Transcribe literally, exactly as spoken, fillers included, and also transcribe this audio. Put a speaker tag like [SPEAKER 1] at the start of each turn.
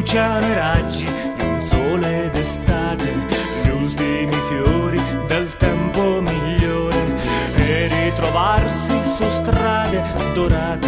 [SPEAKER 1] bruciano i raggi di un sole d'estate, gli ultimi fiori del tempo migliore, e ritrovarsi su strade dorate